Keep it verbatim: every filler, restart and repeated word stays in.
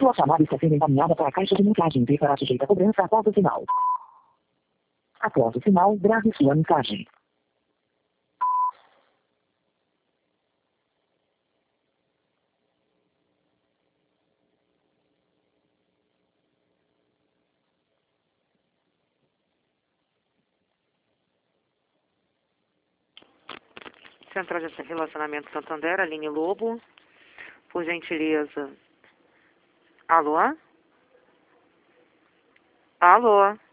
Sua chamada está sendo encaminhada para a caixa de mensagem e será sujeita a cobrança após o sinal. Após o sinal, grave sua mensagem. Central de Relacionamento Santander, Aline Lobo. Por gentileza. Alô? Alô?